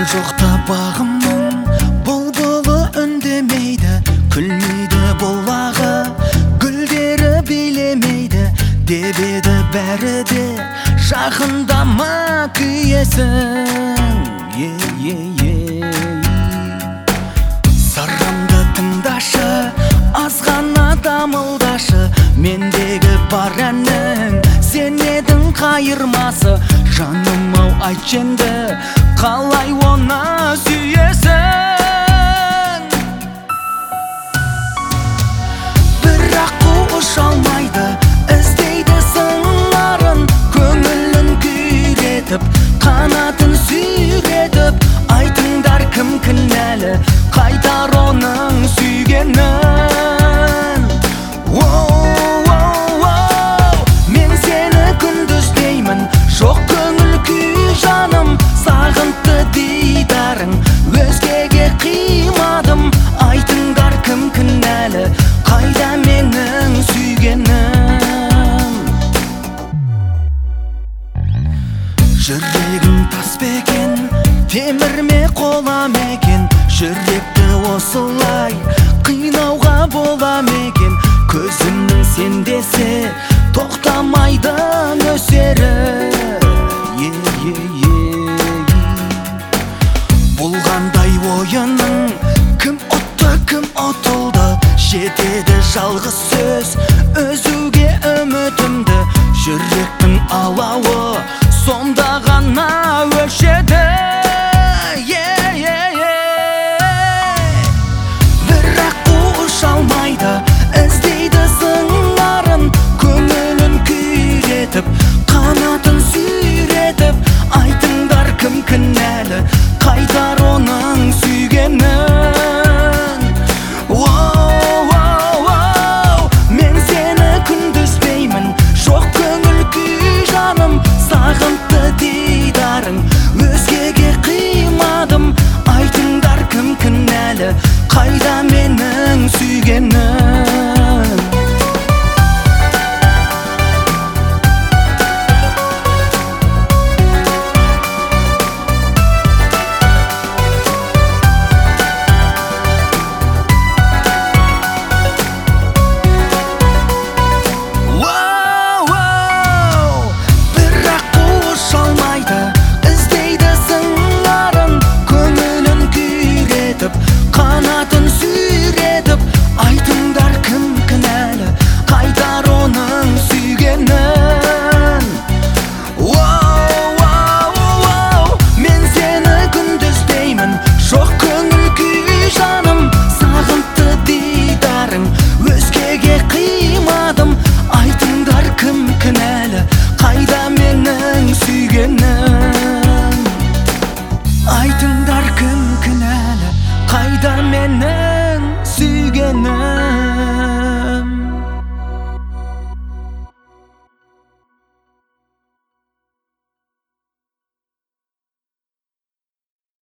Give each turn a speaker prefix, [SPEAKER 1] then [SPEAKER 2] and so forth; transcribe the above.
[SPEAKER 1] жоқта бағымның бұлбұлы үндемейді, күлмейді бұлағы, гүлдері билемейді деп еді бәрі де, жақындама күйесің. Сырымды тыңдашы, азғана дамылдашы, мендегі бар әннің сен едің қайырмасы. Жаным-ау, айтшы енді, қалай оны сүйесің? Бірақ қуыш алмайды, іздейді сыңарын, көңілін күйретіп, қанатын сүйретіп. Айтыңдар, кім кінәлі, қайтар оның сүйгенін? Мен сені күндіз деймін, жоқ көңіл күй жаным, сағынтты дидарың, өзгеге қимадым. Айтыңдар, кім кінәлі, қайда менің сүйгенім? Жүрегім тас бекен, темір ме қола мекен, жүректі осылай қинауға бола мекен? Көзімнің сендесе тоқтамайды нөсері. Болғандай ойының, кім ұтты, кім ұтылды, жетеді жалғыз сөз өзуге үмітімді. Жүректің алауы сонда ғана өшеді. Бірақ қуыш алмайды, іздейді сыңарын, көңілін күйретіп, қанатын сүйретіп. Айтыңдар, кім кінәлі, қайтар оның сүйгенін? Мен сені күндіз деймін, жоқ көңіл күй жаным, сағынтты дидарың, өзгеге қимадым. Айтыңдар, кім кінәлі, қайда менің сүйгенім? Қанатын сүйретіп. Айтыңдар, кім кінәлі, қайтар оның сүйгенін? Мен сені күндіз деймін, жоқ көңіл күй жаным, сағынтты дидарың, өзгеге қимадым. Айтыңдар, кім кінәлі, қайда менің сүйгенім? Айтыңдар, кім кінәлі, қайда менің сүйгенім?